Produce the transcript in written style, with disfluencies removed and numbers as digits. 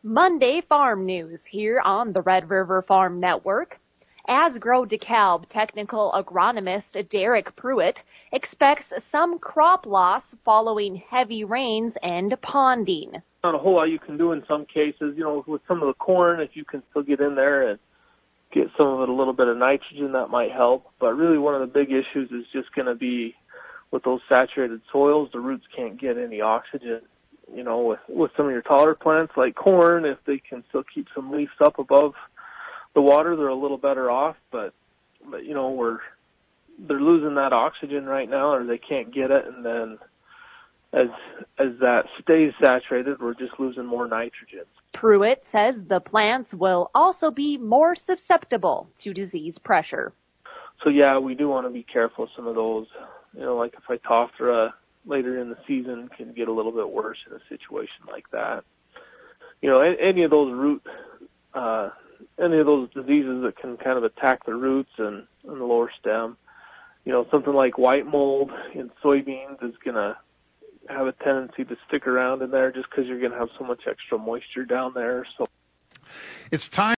Monday Farm News here on the Red River Farm Network. Asgrow DeKalb technical agronomist Derek Pruitt expects some crop loss following heavy rains and ponding. Not a whole lot you can do in some cases. With some of the corn, if you can still get in there and get some of it a little bit of nitrogen, that might help. But really one of the big issues is just going to be with those saturated soils, the roots can't get any oxygen. With some of your taller plants like corn, if they can still keep some leaves up above the water, they're a little better off. But they're losing that oxygen right now, or they can't get it, and then as that stays saturated, we're just losing more nitrogen. Pruitt says the plants will also be more susceptible to disease pressure. So yeah, we do want to be careful of some of those. Like if Phytophthora later in the season can get a little bit worse in a situation like that. Any of those any of those diseases that can kind of attack the roots and the lower stem. Something like white mold in soybeans is going to have a tendency to stick around in there just because you're going to have so much extra moisture down there. So it's time.